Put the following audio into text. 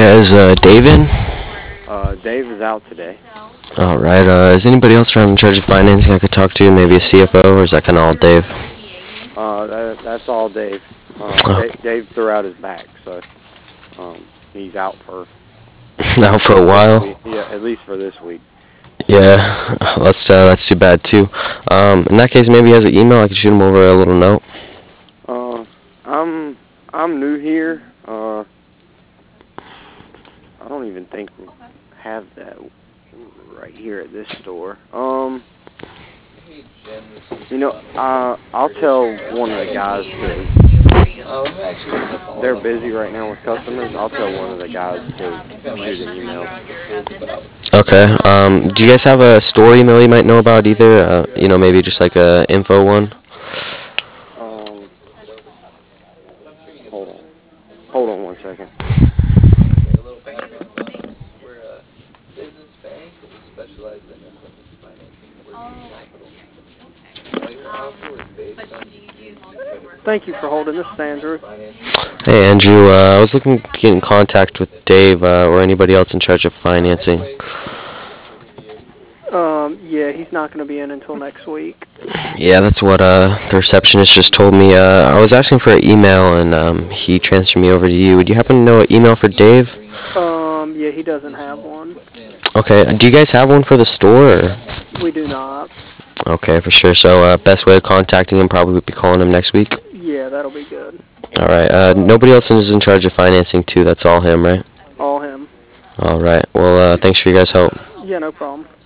Is Dave in? Dave is out today. All right. Is anybody else around in charge of financing I could talk to? Maybe a CFO, or is that kind of all Dave? That's all Dave. Oh, Dave threw out his back, so he's out for now at for least a this while. week. Yeah, at least for this week. Yeah, that's too bad too. In that case, maybe he has an email. I could shoot him over a little note. Uh, I'm new here. I don't even think we have that right here at this store. I'll tell one of the guys to. They're busy right now with customers. I'll tell one of the guys to shoot an email. Okay. Do you guys have a store email you might know about either? Maybe just like a info one. Um, hold on. Hold on one second. Thank you for holding this, Andrew. Hey Andrew, I was looking to get in contact with Dave or anybody else in charge of financing. Yeah, he's not going to be in until next week. Yeah, that's what the receptionist just told me. I was asking for an email, and he transferred me over to you. Would you happen to know an email for Dave? Yeah, he doesn't have one. Okay. Do you guys have one for the store? Or? We do not. Okay, for sure. So best way of contacting him probably would be calling him next week? Yeah, that'll be good. All right. Nobody else is in charge of financing, too. That's all him, right? All him. All right. Well, thanks for your guys' help. Yeah, no problem.